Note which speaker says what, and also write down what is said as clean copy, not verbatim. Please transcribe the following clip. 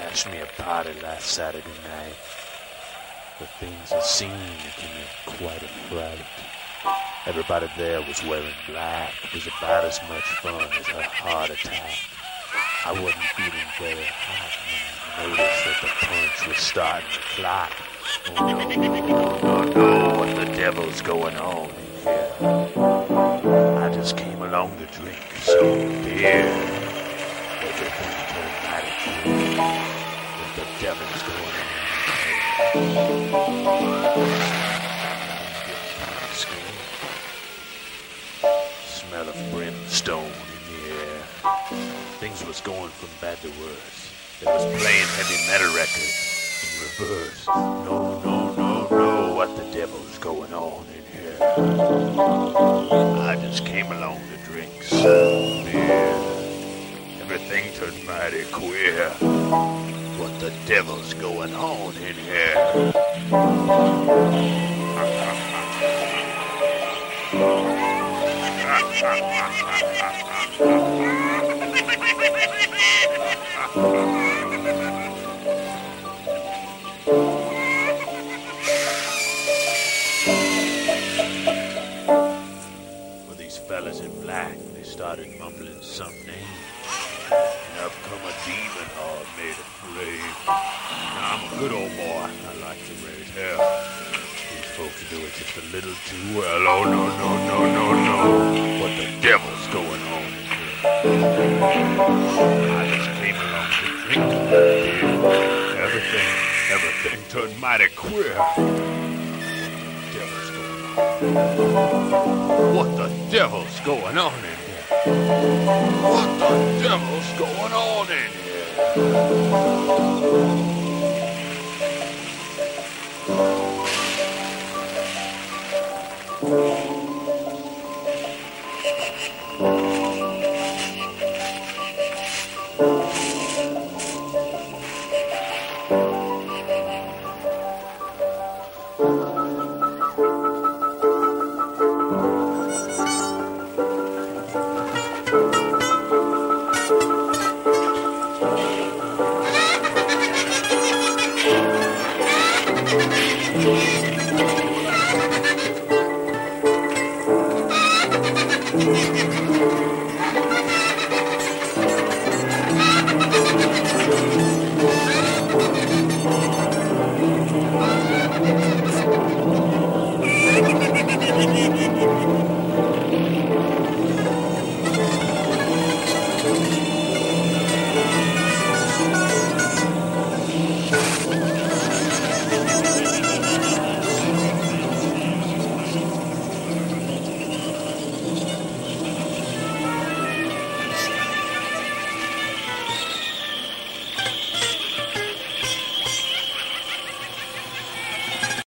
Speaker 1: crashed me a party last Saturday night. The things I seen gave me quite a fright. Everybody there was wearing black. It was about as much fun as a heart attack. I wasn't feeling very hot when I noticed that the punch was starting to clock. Oh no, what the devil's going on in here? I just came along to drink some beer. Everything turned mighty cool. What the devil's going on? Smell of brimstone in the air. Things was going from bad to worse. They was playing heavy metal records in reverse. No, what the devil's going on in here? I just came along to drink some beer. Everything turned mighty queer. What the devil's going on in here? Well, these fellas in black, they started mumbling some name. And up come a demon all made of flame. Now, I'm a good old boy. I like to raise hell. These folks do it just a little too well. Oh, no. What the devil's going on in here? I just came along to drink beer. Everything turned mighty queer. What the devil's going on in here? What the devil's going on in here?